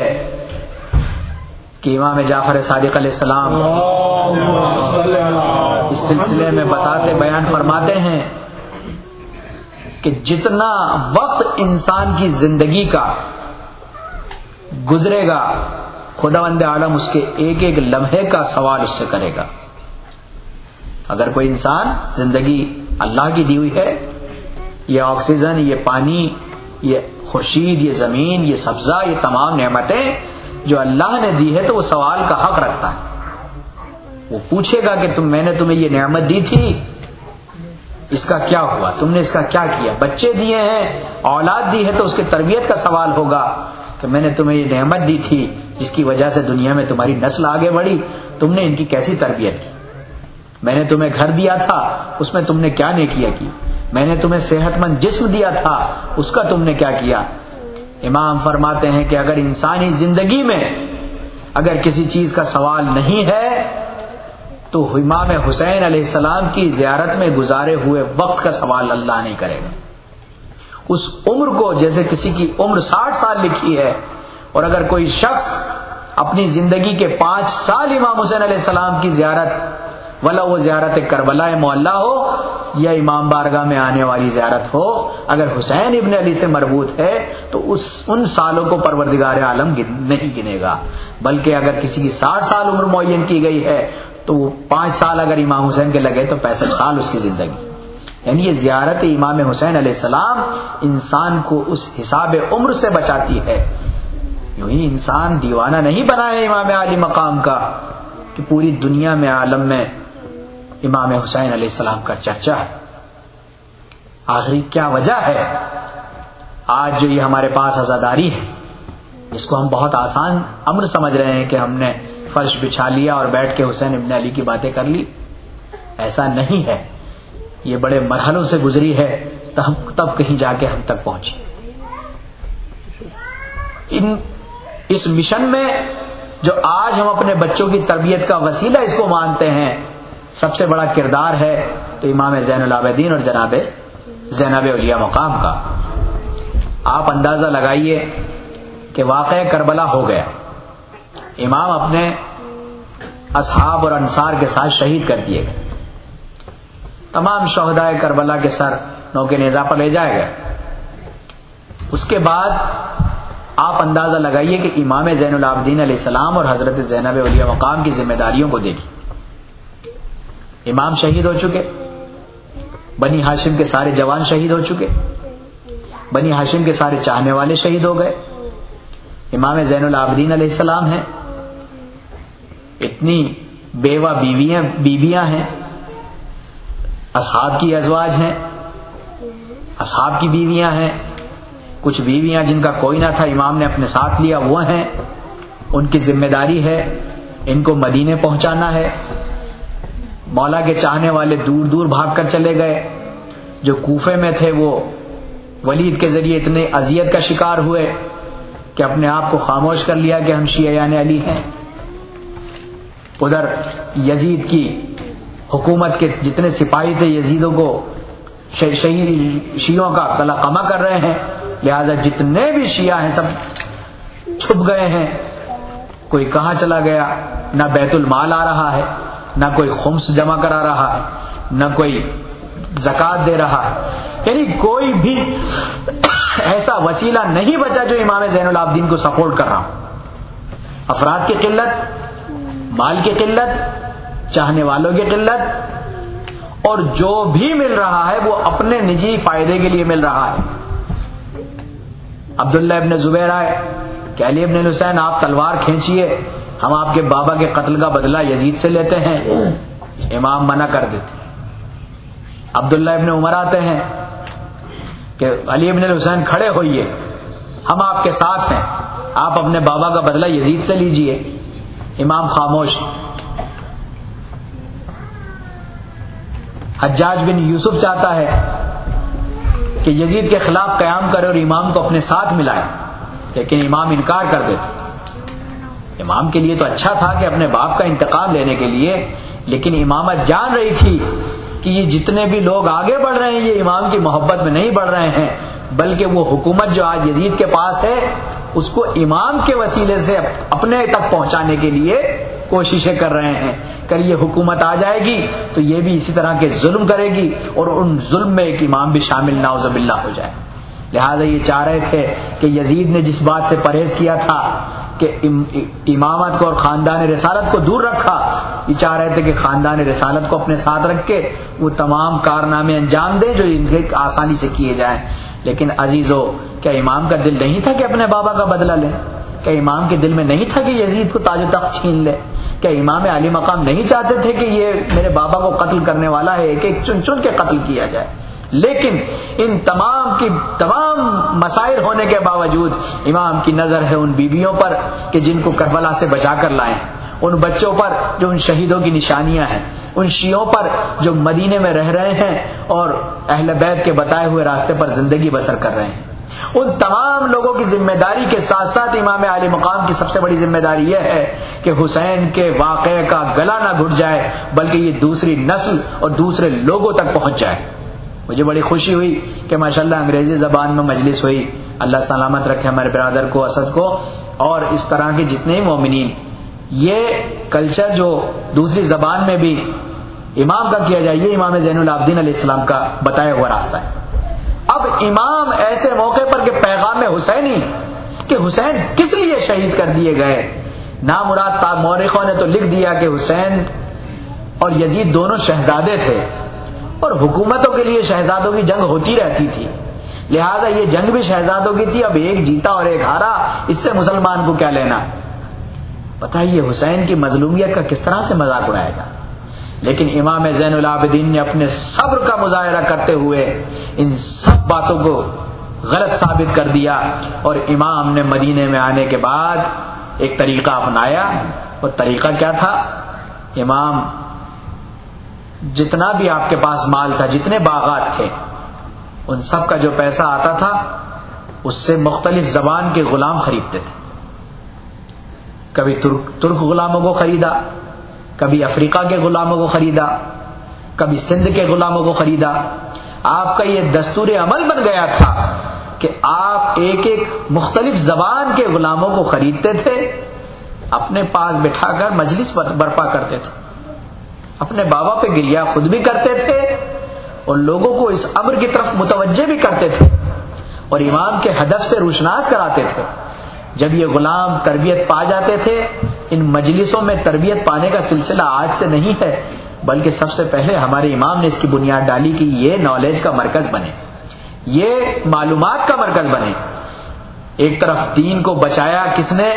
S2: کہ امام جعفر صادق علیہ السلام اس سلسلے میں بیان فرماتے ہیں کہ جتنا وقت انسان کی زندگی کا گزرے گا خداوند عالم اس کے ایک ایک لمحے کا سوال اس سے کرے گا. اگر کوئی انسان زندگی اللہ کی دی ہوئی ہے، یہ آکسیجن، یہ پانی، یہ خورشید، یہ زمین، یہ سبزہ، یہ تمام نعمتیں جو اللہ نے دی ہے، تو وہ سوال کا حق رکھتا ہے. وہ پوچھے گا کہ میں نے تمہیں یہ نعمت دی تھی، اس کا کیا ہوا، تم نے اس کا کیا کیا. بچے دیے ہیں، اولاد دی ہے، تو اس کی تربیت کا سوال ہوگا کہ میں نے تمہیں یہ نعمت دی تھی جس کی وجہ سے دنیا میں تمہاری نسل آگے بڑھی، تم نے ان کی کیسی تربیت کی. میں نے تمہیں گھر دیا تھا، اس میں تم نے کیا نیکیاں کی. میں نے تمہیں صحت مند جسم دیا تھا، اس کا تم نے کیا کیا. امام فرماتے ہیں کہ اگر انسانی زندگی میں اگر کسی چیز کا سوال نہیں ہے تو امام حسین علیہ السلام کی زیارت میں گزارے ہوئے وقت کا سوال اللہ نہیں کرے گا. اس عمر کو، جیسے کسی کی عمر 60 سال لکھی ہے، اور اگر کوئی شخص اپنی زندگی کے 5 سال امام حسین علیہ السلام کی زیارت، ولا وہ زیارت کربلا معلّہ ہو یا امام بارگاہ میں آنے والی زیارت ہو، اگر حسین ابن علی سے مربوط ہے تو ان سالوں کو پروردگار عالم نہیں گنے گا. بلکہ اگر کسی کی 60 سال عمر معین کی گئی ہے تو وہ 5 سال اگر امام حسین کے لگے تو 65 سال اس کی زندگی. یعنی یہ زیارت امام حسین علیہ السلام انسان کو اس حساب عمر سے بچاتی ہے. یوں ہی انسان دیوانہ نہیں بنا ہے امام علی مقام کا کہ پوری دنیا میں عالم میں امام حسین علیہ السلام کا چرچا ہے. آخری کیا وجہ ہے آج جو یہ ہمارے پاس عزاداری ہے، جس کو ہم بہت آسان امر سمجھ رہے ہیں کہ ہم نے فرش بچھا لیا اور بیٹھ کے حسین ابن علی کی باتیں کر لی؟ ایسا نہیں ہے. یہ بڑے مرحلوں سے گزری ہے تب کہیں جا کے ہم تک پہنچی. اس مشن میں جو آج ہم اپنے بچوں کی تربیت کا وسیلہ اس کو مانتے ہیں، سب سے بڑا کردار ہے تو امام زین العابدین اور جناب زینب اولیاء مقام کا. آپ اندازہ لگائیے کہ واقعہ کربلا ہو گیا، امام اپنے اصحاب اور انصار کے ساتھ شہید کر دیے گئے، تمام شہدائے کربلا کے سر نوکے نیزہ پر لے جائے گئے. اس کے بعد آپ اندازہ لگائیے کہ امام زین العابدین علیہ السلام اور حضرت زینب اولیاء مقام کی ذمہ داریوں کو دیکھیں. امام شہید ہو چکے، بنی ہاشم کے سارے جوان شہید ہو چکے، بنی ہاشم کے سارے چاہنے والے شہید ہو گئے. امام زین العابدین علیہ السلام ہیں، اتنی بیوہ بیویاں ہیں، اصحاب کی ازواج ہیں، اصحاب کی بیویاں ہیں، کچھ بیویاں جن کا کوئی نہ تھا امام نے اپنے ساتھ لیا وہ ہیں. ان کی ذمہ داری ہے ان کو مدینے پہنچانا ہے. مولا کے چاہنے والے دور دور بھاگ کر چلے گئے. جو کوفے میں تھے وہ ولید کے ذریعے اتنے اذیت کا شکار ہوئے کہ اپنے آپ کو خاموش کر لیا کہ ہم شیعیان علی ہیں. ادھر یزید کی حکومت کے جتنے سپاہی تھے یزیدوں کو شیعوں کا قلقمہ کر رہے ہیں، لہذا جتنے بھی شیعہ ہیں سب چھپ گئے ہیں. کوئی کہاں چلا گیا، نہ بیت المال آ رہا ہے، نہ کوئی خمس جمع کرا رہا ہے، نہ کوئی زکوٰۃ دے رہا ہے. یعنی کوئی بھی ایسا وسیلہ نہیں بچا جو امام زین العابدین کو سپورٹ کر رہا ہوں. افراد کی قلت، مال کی قلت، چاہنے والوں کی قلت، اور جو بھی مل رہا ہے وہ اپنے نجی فائدے کے لیے مل رہا ہے. عبداللہ ابن زبیر آئے کہ علی ابن حسین آپ تلوار کھینچیے، ہم آپ کے بابا کے قتل کا بدلہ یزید سے لیتے ہیں. امام منع کر دیتے. عبداللہ ابن عمر آتے ہیں کہ علی ابن حسین کھڑے ہوئیے، ہم آپ کے ساتھ ہیں، آپ اپنے بابا کا بدلہ یزید سے لیجئے. امام خاموش. حجاج بن یوسف چاہتا ہے کہ یزید کے خلاف قیام کرے اور امام کو اپنے ساتھ ملائے، لیکن امام انکار کر دیتے. امام کے لیے تو اچھا تھا کہ اپنے باپ کا انتقام لینے کے لیے، لیکن امامت جان رہی تھی کہ یہ جتنے بھی لوگ آگے بڑھ رہے ہیں یہ امام کی محبت میں نہیں بڑھ رہے ہیں، بلکہ وہ حکومت جو آج یزید کے پاس ہے اس کو امام کے وسیلے سے اپنے تک پہنچانے کے لیے کوششیں کر رہے ہیں کہ یہ حکومت آ جائے گی تو یہ بھی اسی طرح کے ظلم کرے گی اور ان ظلم میں ایک امام بھی شامل نعوذ باللہ ہو جائے. لہذا یہ چاہ رہے تھے کہ یزید نے جس بات سے پرہیز کیا تھا کہ امامت کو اور خاندان رسالت کو دور رکھا، یہ چاہ رہے تھے کہ خاندان رسالت کو اپنے ساتھ رکھ کے وہ تمام کارنامے انجام دیں جو ان کے آسانی سے کیے جائیں. لیکن عزیزو، کیا امام کا دل نہیں تھا کہ اپنے بابا کا بدلہ لے؟ کیا امام کے دل میں نہیں تھا کہ یزید کو تاج و تخت چھین لے؟ کیا امام علی مقام نہیں چاہتے تھے کہ یہ میرے بابا کو قتل کرنے والا ہے، ایک ایک چن چن کے قتل کیا جائے؟ لیکن ان تمام مسائل ہونے کے باوجود امام کی نظر ہے ان بیویوں پر کہ جن کو کربلا سے بچا کر لائیں، ان بچوں پر جو ان شہیدوں کی نشانیاں ہیں، ان شیعوں پر جو مدینے میں رہ رہے ہیں اور اہل بیت کے بتائے ہوئے راستے پر زندگی بسر کر رہے ہیں. ان تمام لوگوں کی ذمہ داری کے ساتھ ساتھ امام علی مقام کی سب سے بڑی ذمہ داری یہ ہے کہ حسین کے واقعے کا گلا نہ گھٹ جائے بلکہ یہ دوسری نسل اور دوسرے لوگوں تک پہنچ جائے. مجھے بڑی خوشی ہوئی کہ ماشاءاللہ انگریزی زبان میں مجلس ہوئی. اللہ سلامت رکھے ہمارے برادر کو، اسد کو، اور اس طرح کے جتنے مومنین. یہ کلچر جو دوسری زبان میں بھی امام کا کیا جائے، یہ امام زین العابدین علیہ السلام کا بتایا ہوا راستہ ہے. اب امام ایسے موقع پر کہ پیغام حسینی کہ حسین کس لیے شہید کر دیے گئے، نامراد مورخوں نے تو لکھ دیا کہ حسین اور یزید دونوں شہزادے تھے اور حکومتوں کے لیے شہزادوں کی جنگ ہوتی رہتی تھی، لہذا یہ جنگ بھی شہزادوں کی تھی، اب ایک جیتا اور ایک ہارا، اس سے مسلمان کو کیا لینا. بتائیے حسین کی مظلومیت کا کس طرح سے مذاق اڑائے گا. لیکن امام زین العابدین نے اپنے صبر کا مظاہرہ کرتے ہوئے ان سب باتوں کو غلط ثابت کر دیا، اور امام نے مدینے میں آنے کے بعد ایک طریقہ اپنایا. اور طریقہ کیا تھا؟ امام جتنا بھی آپ کے پاس مال تھا، جتنے باغات تھے، ان سب کا جو پیسہ آتا تھا اس سے مختلف زبان کے غلام خریدتے تھے. کبھی ترک غلاموں کو خریدا، کبھی افریقہ کے غلاموں کو خریدا، کبھی سندھ کے غلاموں کو خریدا. آپ کا یہ دستور عمل بن گیا تھا کہ آپ ایک ایک مختلف زبان کے غلاموں کو خریدتے تھے، اپنے پاس بٹھا کر مجلس برپا کرتے تھے، اپنے بابا پہ گریہ خود بھی کرتے تھے اور لوگوں کو اس امر کی طرف متوجہ بھی کرتے تھے اور امام کے ہدف سے روشناس کراتے تھے. جب یہ غلام تربیت پا جاتے تھے، ان مجلسوں میں تربیت پانے کا سلسلہ آج سے نہیں ہے بلکہ سب سے پہلے ہمارے امام نے اس کی بنیاد ڈالی کہ یہ نالج کا مرکز بنے، یہ معلومات کا مرکز بنے. ایک طرف دین کو بچایا کس نے،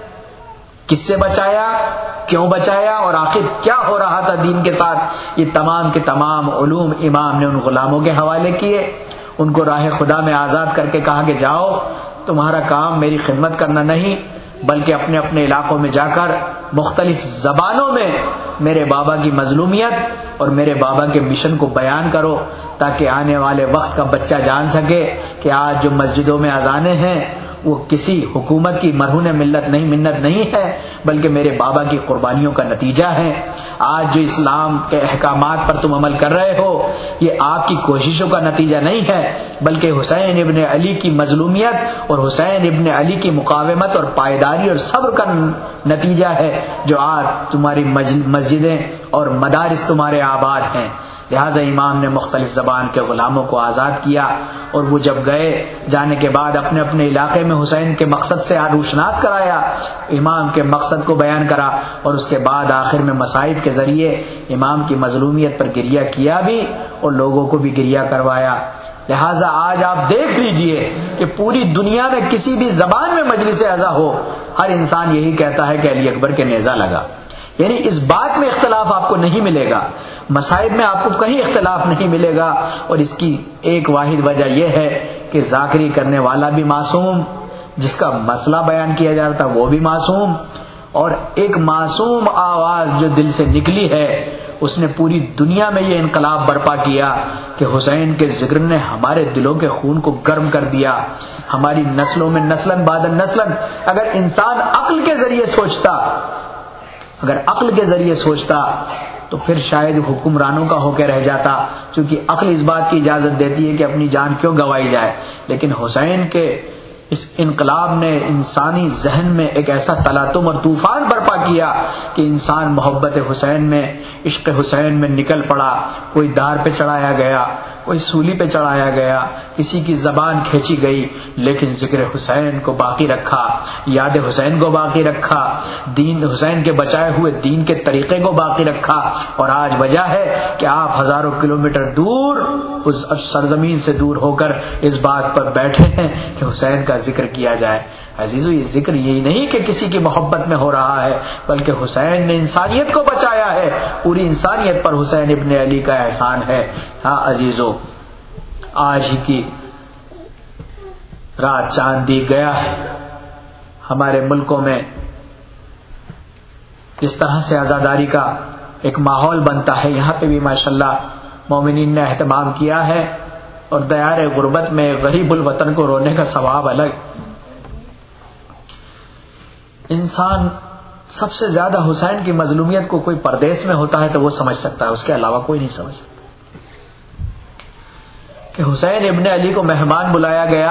S2: کس سے بچایا، کیوں بچایا اور آخر کیا ہو رہا تھا دین کے ساتھ، یہ تمام کے تمام علوم امام نے ان غلاموں کے حوالے کیے. ان کو راہ خدا میں آزاد کر کے کہا کہ جاؤ، تمہارا کام میری خدمت کرنا نہیں بلکہ اپنے اپنے علاقوں میں جا کر مختلف زبانوں میں میرے بابا کی مظلومیت اور میرے بابا کے مشن کو بیان کرو تاکہ آنے والے وقت کا بچہ جان سکے کہ آج جو مسجدوں میں اذانیں ہیں وہ کسی حکومت کی مرہون منت نہیں ہے بلکہ میرے بابا کی قربانیوں کا نتیجہ ہے. آج جو اسلام کے احکامات پر تم عمل کر رہے ہو یہ آپ کی کوششوں کا نتیجہ نہیں ہے بلکہ حسین ابن علی کی مظلومیت اور حسین ابن علی کی مقاومت اور پائیداری اور صبر کا نتیجہ ہے جو آج تمہاری مسجدیں اور مدارس تمہارے آباد ہیں. لہذا امام نے مختلف زبان کے غلاموں کو آزاد کیا اور وہ جب گئے، جانے کے بعد اپنے اپنے علاقے میں حسین کے مقصد سے روشناس کرایا، امام کے مقصد کو بیان کرا اور اس کے بعد آخر میں مصائب کے ذریعے امام کی مظلومیت پر گریہ کیا بھی اور لوگوں کو بھی گریہ کروایا. لہذا آج آپ دیکھ لیجئے کہ پوری دنیا میں کسی بھی زبان میں مجلس عزا ہو، ہر انسان یہی کہتا ہے کہ علی اکبر کے نیزہ لگا. یعنی اس بات میں اختلاف آپ کو نہیں ملے گا، مصائب میں آپ کو کہیں اختلاف نہیں ملے گا. اور اس کی ایک واحد وجہ یہ ہے کہ ذاکری کرنے والا بھی معصوم، جس کا مسئلہ بیان کیا جا رہا تھا وہ بھی معصوم، اور ایک معصوم آواز جو دل سے نکلی ہے اس نے پوری دنیا میں یہ انقلاب برپا کیا کہ حسین کے ذکر نے ہمارے دلوں کے خون کو گرم کر دیا. ہماری نسلوں میں نسلاً بعد نسلاً اگر انسان عقل کے ذریعے سوچتا تو پھر شاید حکمرانوں کا ہو کے رہ جاتا، چونکہ عقل اس بات کی اجازت دیتی ہے کہ اپنی جان کیوں گنوائی جائے. لیکن حسین کے اس انقلاب نے انسانی ذہن میں ایک ایسا تلاطم اور طوفان برپا کیا کہ انسان محبت حسین میں، عشق حسین میں نکل پڑا، کوئی دار پہ چڑھایا گیا، کوئی سولی پہ چڑھایا گیا، کسی کی زبان کھینچی گئی، لیکن ذکر حسین کو باقی رکھا، یاد حسین کو باقی رکھا، دین حسین کے بچائے ہوئے دین کے طریقے کو باقی رکھا، اور آج وجہ ہے کہ آپ ہزاروں کلومیٹر دور اس سرزمین سے دور ہو کر اس بات پر بیٹھے ہیں کہ حسین کا ذکر کیا جائے۔ عزیزو، یہ ذکر یہی نہیں کہ کسی کی محبت میں ہو رہا ہے، بلکہ حسین نے انسانیت کو بچایا ہے، پوری انسانیت پر حسین ابن علی کا احسان ہے۔ ہاں عزیزو، آج ہی کی رات چاند دیکھ گیا ہے، ہمارے ملکوں میں اس طرح سے عزاداری کا ایک ماحول بنتا ہے، یہاں پہ بھی ماشاءاللہ مومنین نے اہتمام کیا ہے، اور دیار غربت میں غریب الوطن کو رونے کا ثواب الگ۔ انسان سب سے زیادہ حسین کی مظلومیت کو کوئی پردیس میں ہوتا ہے تو وہ سمجھ سکتا ہے، اس کے علاوہ کوئی نہیں سمجھ سکتا کہ حسین ابن علی کو مہمان بلایا گیا،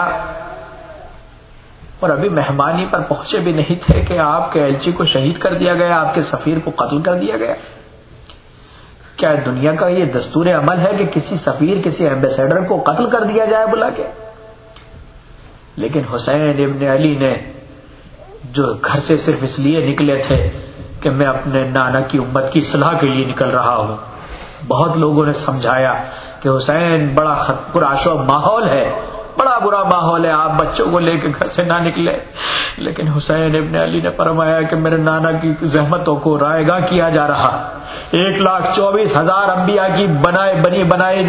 S2: اور ابھی مہمانی پر پہنچے بھی نہیں تھے کہ آپ کے ایلچی کو شہید کر دیا گیا، آپ کے سفیر کو قتل کر دیا گیا۔ کیا دنیا کا یہ دستور عمل ہے کہ کسی سفیر، کسی ایمبیسیڈر کو قتل کر دیا جائے بلا کے؟ لیکن حسین ابن علی نے جو گھر سے صرف اس لیے نکلے تھے کہ میں اپنے نانا کی امت کی اصلاح کے لیے نکل رہا ہوں، بہت لوگوں نے سمجھایا کہ حسین بڑا پرآشوب ماحول ہے، بڑا برا ماحول ہے، آپ بچوں کو لے کے گھر سے نہ نکلے، لیکن حسین ابن علی نے فرمایا کہ میرے نانا کی زحمتوں کو رائے گاہ کیا جا رہا، 1,24,000 انبیاء کی بنی بنائی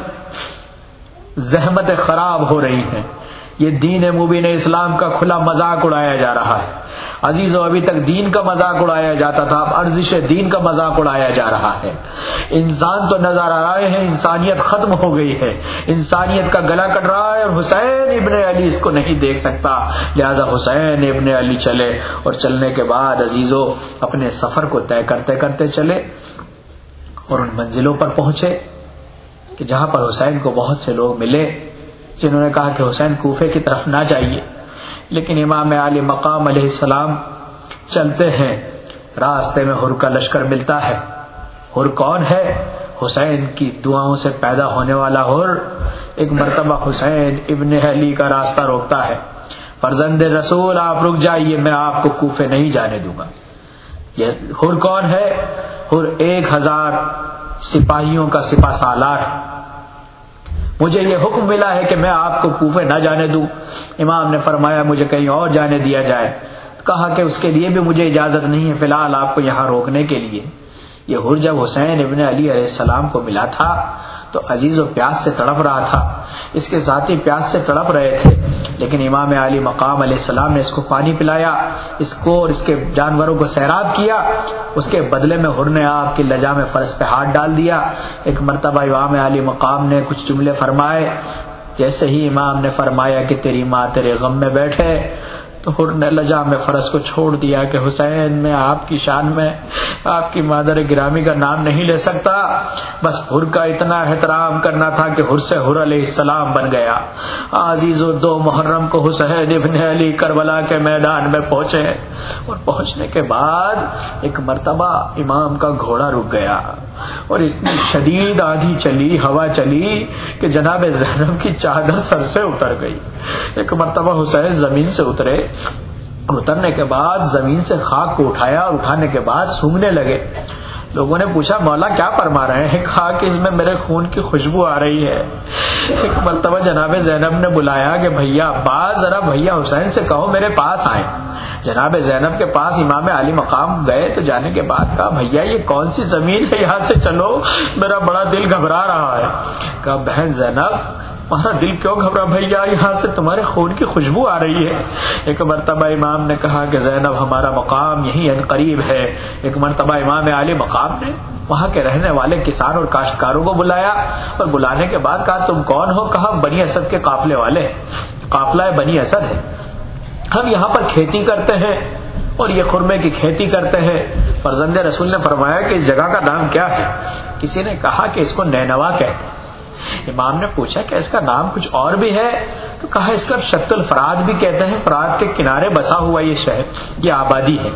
S2: زحمتیں خراب ہو رہی ہیں، یہ دین مبین اسلام کا کھلا مذاق اڑایا جا رہا ہے۔ عزیزو، ابھی تک دین کا مذاق اڑایا جاتا تھا، اب ارزش دین کا مذاق اڑایا جا رہا ہے۔ انسان تو نظر آ رہے ہیں، انسانیت ختم ہو گئی ہے، انسانیت کا گلا کٹ رہا ہے، اور حسین ابن علی اس کو نہیں دیکھ سکتا، لہذا حسین ابن علی چلے، اور چلنے کے بعد عزیزو اپنے سفر کو طے کرتے کرتے چلے، اور ان منزلوں پر پہنچے کہ جہاں پر حسین کو بہت سے لوگ ملے جنہوں نے کہا کہ حسین کوفے کی طرف نہ جائیے، لیکن امام علی مقام علیہ السلام چلتے ہیں، راستے میں حر کا لشکر ملتا ہے۔ حر کون ہے؟ حسین کی دعاؤں سے پیدا ہونے والا حر۔ ایک مرتبہ حسین ابن علی کا راستہ روکتا ہے، فرزند رسول آپ رک جائیے، میں آپ کو کوفے نہیں جانے دوں گا۔ یہ حر کون ہے؟ حر 1000 سپاہیوں کا سپہ سالار ہے، مجھے یہ حکم ملا ہے کہ میں آپ کو کوفے نہ جانے دوں۔ امام نے فرمایا مجھے کہیں اور جانے دیا جائے، کہا کہ اس کے لیے بھی مجھے اجازت نہیں ہے، فی الحال آپ کو یہاں روکنے کے لیے۔ یہ حر جب حسین ابن علی علیہ السلام کو ملا تھا تو عزیز و پیاس سے تڑپ رہا تھا، اس کے ساتھی پیاس سے تڑپ رہے تھے، لیکن امام علی مقام علیہ السلام نے اس کو پانی پلایا، اس کو اور اس کے جانوروں کو سیراب کیا، اس کے بدلے میں حر نے آپ کی لجام فرس پہ ہاتھ ڈال دیا۔ ایک مرتبہ امام علی مقام نے کچھ جملے فرمائے، جیسے ہی امام نے فرمایا کہ تیری ماں تیرے غم میں بیٹھے، تو حر نے لجام فرس کو چھوڑ دیا کہ حسین میں آپ کی شان میں آپ کی مادر گرامی کا نام نہیں لے سکتا، بس حر کا اتنا احترام کرنا تھا کہ حر سے حر علیہ السلام بن گیا۔ عزیزو 2 محرم کو حسین ابن علی کربلا کے میدان میں پہنچے، اور پہنچنے کے بعد ایک مرتبہ امام کا گھوڑا رک گیا، اور اتنی شدید آندھی چلی، ہوا چلی کہ جناب زینب کی چادر سر سے اتر گئی۔ ایک مرتبہ حسین زمین سے اترنے کے بعد زمین سے خاک کو اٹھایا، اور اٹھانے کے بعد سونگھنے لگے۔ لوگوں نے پوچھا مولا کیا فرما رہے ہیں؟ کہا کہ اس میں میرے خون کی خوشبو آ رہی ہے۔ ایک مرتبہ جناب زینب نے بلایا کہ بھیا عباس، ذرا بھیا حسین سے کہو میرے پاس آئیں۔ جناب زینب کے پاس امام علی مقام گئے تو جانے کے بعد کہا بھیا یہ کون سی زمین ہے، یہاں سے چلو، میرا بڑا دل گھبرا رہا ہے۔ کہا بہن زینب تمہارا دل کیوں گھبرا بھیا، یہاں سے تمہارے خون کی خوشبو آ رہی ہے۔ ایک مرتبہ امام نے کہا کہ زینب ہمارا مقام یہیں ان قریب ہے۔ ایک مرتبہ امام علی مقام نے وہاں کے رہنے والے کسان اور کاشتکاروں کو بلایا، اور بلانے کے بعد کہا تم کون ہو؟ کہا بنی اسد کے قافلے والے، قافلہ بنی اسد ہے، ہم یہاں پر کھیتی کرتے ہیں اور یہ خرمے کی کھیتی کرتے ہیں۔ فرزند رسول نے فرمایا کہ اس جگہ کا نام کیا ہے؟ کسی نے کہا کہ اس کو نینوا کہتے ہیں۔ امام نے پوچھا کہ اس کا نام کچھ اور بھی ہے؟ تو کہا اس کا شط الفرات بھی کہتے ہیں، فرات کے کنارے بسا ہوا یہ شہر، یہ آبادی ہے۔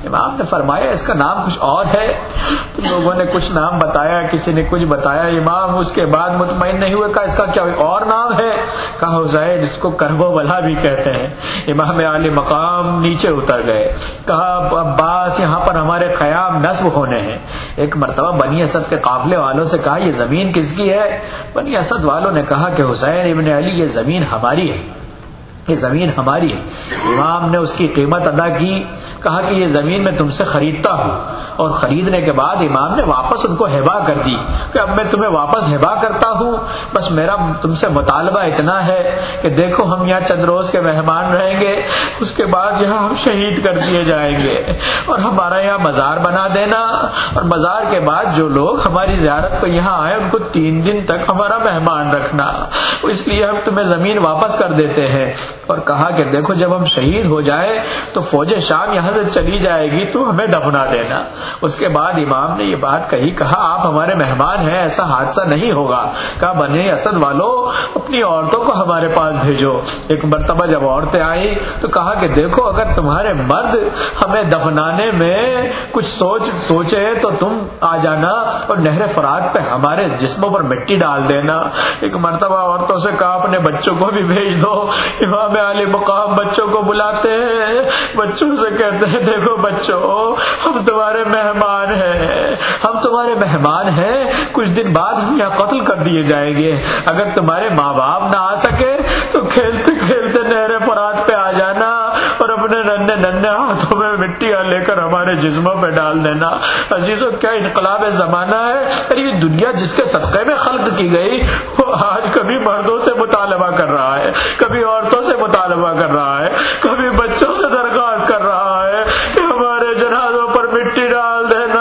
S2: امام نے فرمایا اس کا نام کچھ اور ہے؟ تو لوگوں نے کچھ نام بتایا، کسی نے کچھ بتایا، امام اس کے بعد مطمئن نہیں ہوئے، کہا اس کا کیا اور نام ہے؟ کہا حسین جس کو کرب و بلا بھی کہتے ہیں۔ امام عالی مقام نیچے اتر گئے، کہا عباس یہاں پر ہمارے قیام نصب ہونے ہیں۔ ایک مرتبہ بنی اسد کے قافلے والوں سے کہا یہ زمین کس کی ہے؟ بنی اسد والوں نے کہا کہ حسین ابن علی یہ زمین ہماری ہے، یہ زمین ہماری ہے۔ امام نے اس کی قیمت ادا کی، کہا کہ یہ زمین میں تم سے خریدتا ہوں، اور خریدنے کے بعد امام نے واپس ان کو ہبا کر دی کہ اب میں تمہیں واپس ہبا کرتا ہوں، بس میرا تم سے مطالبہ اتنا ہے کہ دیکھو ہم یہاں چند روز کے مہمان رہیں گے، اس کے بعد یہاں ہم شہید کر دیے جائیں گے، اور ہمارا یہاں مزار بنا دینا، اور مزار کے بعد جو لوگ ہماری زیارت کو یہاں آئے ان کو 3 دن تک ہمارا مہمان رکھنا، اس لیے ہم تمہیں زمین واپس کر دیتے ہیں۔ اور کہا کہ دیکھو جب ہم شہید ہو جائے تو فوج شام یہاں سے چلی جائے گی تو ہمیں دفنا دینا۔ اس کے بعد امام نے یہ بات کہی، کہا آپ ہمارے مہمان ہیں، ایسا حادثہ نہیں ہوگا۔ کہا بنی اسد والو اپنی عورتوں کو ہمارے پاس بھیجو۔ ایک مرتبہ جب عورتیں آئی تو کہا کہ دیکھو اگر تمہارے مرد ہمیں دفنانے میں کچھ سوچے تو تم آ جانا اور نہر فرات پہ ہمارے جسموں پر مٹی ڈال دینا۔ ایک مرتبہ عورتوں سے کہا اپنے بچوں کو بھی بھیج دو۔ امام علی مقام بچوں کو بلاتے ہیں، بچوں سے کہتے ہیں دیکھو بچوں ہم تمہارے مہمان ہیں، ہم تمہارے مہمان ہیں، کچھ دن بعد ہم یہاں قتل کر دیے جائیں گے، اگر تمہارے ماں باپ نہ آ سکے تو کھیلتے کھیلتے نہر فرات پہ آ جانا اور اپنے ننھے ننھے ہاتھوں میں مٹیاں لے کر ہمارے جسموں پہ ڈال دینا۔ عزیزو کیا انقلاب زمانہ ہے! ارے یہ دنیا جس کے صدقے میں خلق کی گئی وہ آج کبھی مردوں سے مطالبہ کر رہا ہے، کبھی عورتوں سے مطالبہ کر رہا ہے، کبھی بچوں سے درخواست کر رہا ہے کہ ہمارے جنازوں پر مٹی ڈال دینا۔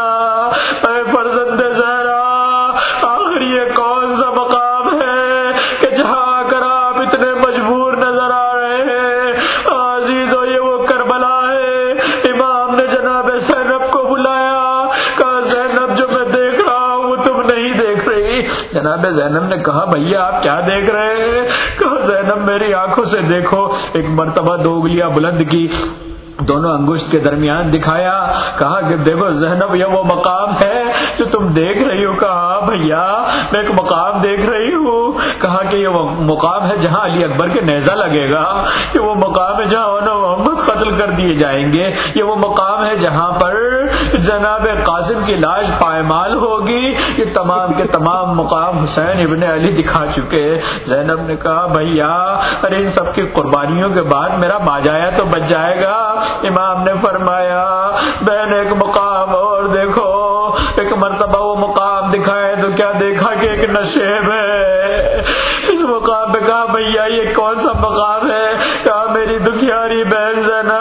S2: اے فرزند زہرا، آخر یہ کون سا مقام ہے کہ جہاں آ کر آپ اتنے مجبور نظر آ رہے ہیں؟ عزیزو یہ وہ کربلا ہے۔ امام نے جناب زینب کو بلایا، کہا زینب جو میں دیکھ رہا ہوں وہ تم نہیں دیکھ رہی۔ جناب زینب نے کہا بھیا آپ کیا دیکھ رہے ہیں؟ کہا زینب میری آنکھوں سے دیکھو۔ ایک مرتبہ 2 انگلیاں بلند کی، دونوں انگشت کے درمیان دکھایا، کہا کہ دیکھو زینب یہ وہ مقام ہے جو تم دیکھ رہی ہو۔ کہا بھیا میں ایک مقام دیکھ رہی ہوں۔ کہا کہ یہ وہ مقام ہے جہاں علی اکبر کے نیزہ لگے گا، یہ وہ مقام ہے جہاں محمد قتل کر دیے جائیں گے، یہ وہ مقام ہے جہاں پر جناب قاسم کی لاش پائمال ہوگی۔ یہ تمام کے تمام مقام حسین ابن علی دکھا چکے۔ زینب نے کہا بھیا ارے ان سب کی قربانیوں کے بعد میرا ماجایا تو بچ جائے گا۔ امام نے فرمایا بہن ایک مقام اور دیکھو۔ ایک مرتبہ وہ مقام دکھائے تو کیا دیکھا کہ ایک نشیب ہے۔ اس مقام پہ کہا بھیا یہ کون سا مقام ہے؟ کہا میری دکھیاری بہن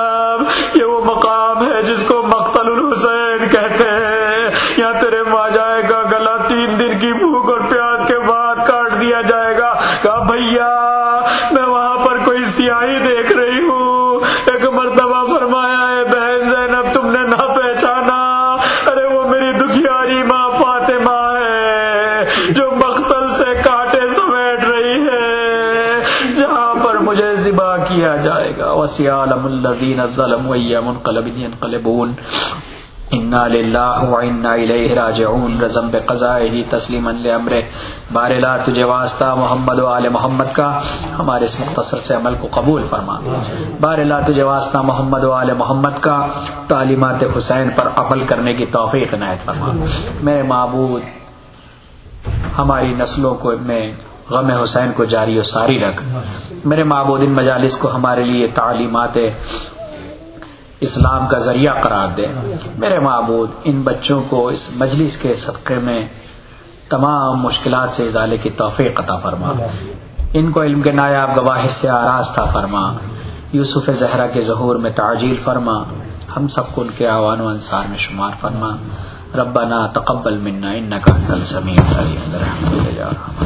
S2: زینب یہ وہ مقام ہے جس کو مقتل الحسین کہتے ہیں۔ یہاں تیرے ماجائے کا گلا 3 دن کی بھوک اور پیاس کے بعد کاٹ دیا جائے گا۔ کہا بھیا میں وہاں پر کوئی سیاہی دیکھ رہی ہوں۔ ایک مرتبہ فرمایا اے بہن زینب تم نے نہ پہچانا، ارے وہ میری دکھیاری ماں فاطمہ ہے جو مقتل سے کانٹے سمیٹ رہی ہے جہاں پر مجھے ذبح کیا جائے گا۔ وَسِيَعْلَمُ الَّذِينَ ظَلَمُوا أَيَّ مُنقَلَبٍ يَنقَلِبُونَ انا للہ و انا الیہ راجعون رضم بقضائہ تسلیما لامرہ۔ بار لا تجھے واسطہ محمد و آل محمد کا ہمارے اس مختصر سے عمل کو قبول فرما۔ بار لا تجھے واسطہ محمد و آل محمد کا تعلیمات حسین پر عمل کرنے کی توفیق عنایت فرما۔ میرے معبود ہماری نسلوں کو میں غم حسین کو جاری و ساری رکھ۔ میرے معبود ان مجالس کو ہمارے لیے تعلیمات اسلام کا ذریعہ قرار دے۔ میرے معبود ان بچوں کو اس مجلس کے صدقے میں تمام مشکلات سے ازالے کی توفیق عطا فرما۔ ان کو علم کے نایاب گواہ سے آراستہ فرما۔ یوسف زہرا کے ظہور میں تعجیل فرما۔ ہم سب کو ان کے اعوان و انصار میں شمار فرما۔ ربنا تقبل منا انک انت السمیع العلیم برحمتک یا ارحم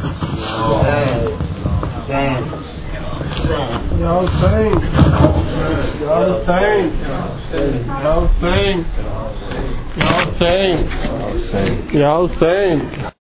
S2: الراحمین۔
S3: Ya Hussein, Ya Hussein, Ya Hussein, Ya Hussein, Ya Hussein.